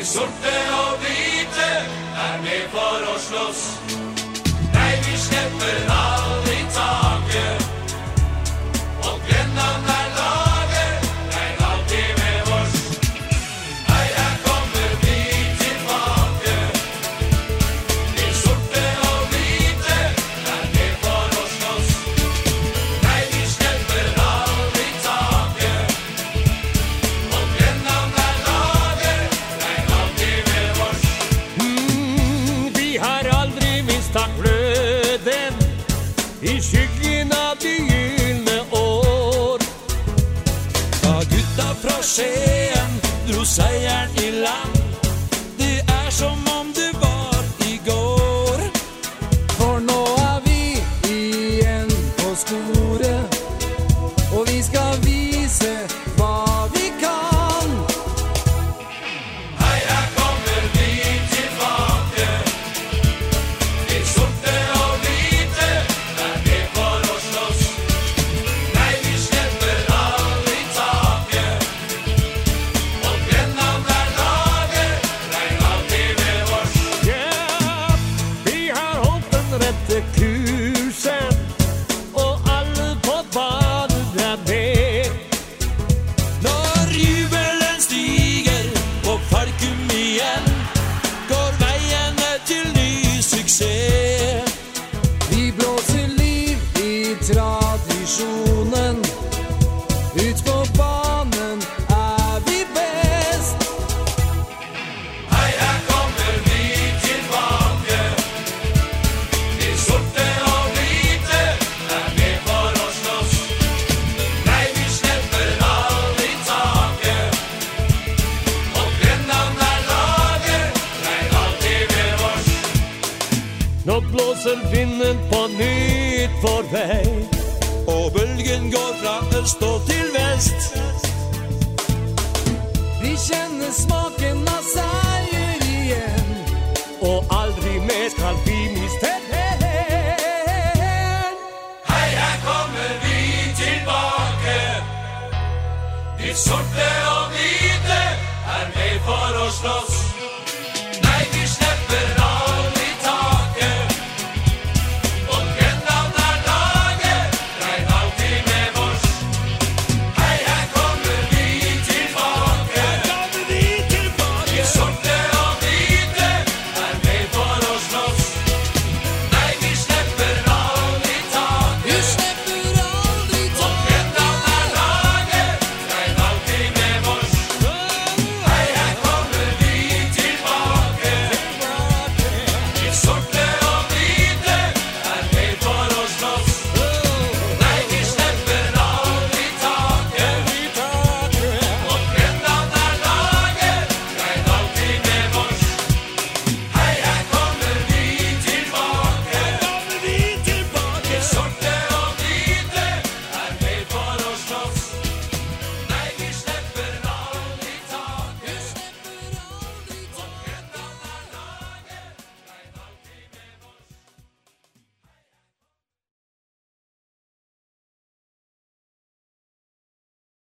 De sorte og hvite med for å slåss. Nei, vi slipper aldri taket. Og Grenland laget, nei, alltid med oss. Nei, her kommer vi tilbake. De sorte og hvite med for å slåss. Nei, vi slipper aldri taket. Og Grenland laget, nei, alltid med oss. Vi har aldri mistet gløden i skyggen av de gylne år. Da gutta fra Skien dro seieren i land, det er som om det var i går. For nå er vi igjen på sporet, og vi skal vise hva vi kan. Hei, her kommer vi tilbake. De sorte og hvite med for å slåss. Nei, vi slipper aldri taket. Og Grenland laget, nei, alltid med oss. Ja, vi har holdt den rette kursen, og alle på banen er med. Når jubelen stiger på Parkum igjen, går veiene til ny suksess. Vi blåser liv i tradisjonen, ut på banen er vi best. Hei, her kommer vi tilbake. De sorte og hvite med for å slåss. Nei, vi slipper aldri taket. Og Grenland laget, nei, alltid med oss. Nå blåser vinden på nytt vår vei, og bølgen går fra øst og til vest. Vi kjenner smaken av seier igjen, Og aldri mer skal vi miste den. Hei, her kommer vi tilbake. De sorte og hvite med for å slåss.